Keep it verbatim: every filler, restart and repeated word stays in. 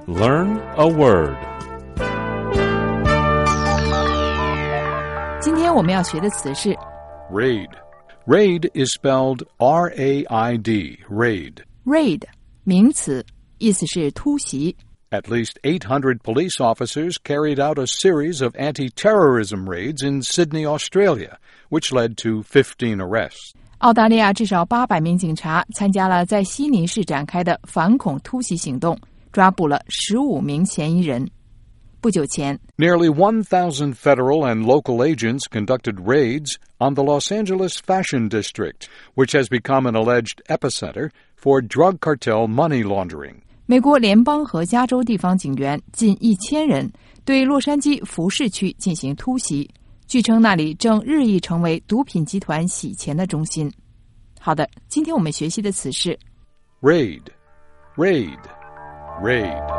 Learn a word. 今天我们要学的词是 Raid. Raid is spelled R A I D, raid. raid 名词，意思是突袭。 At least eight hundred police officers carried out a series of anti-terrorism raids in Sydney, Australia, which led to fifteen arrests. 澳大利亚至少八百名警察参加了在悉尼市展开的反恐突袭行动，抓捕了十五名嫌疑人。不久前 Nearly one thousand federal and local agents conducted raids on the Los Angeles Fashion District, which has become an alleged epicenter for drug cartel money laundering. 美国联邦和加州地方警员近一千人对洛杉矶服饰区进行突袭，据称那里正日益成为毒品集团洗钱的中心。好的，今天我们学习的词是 Raid. Raid. Raid.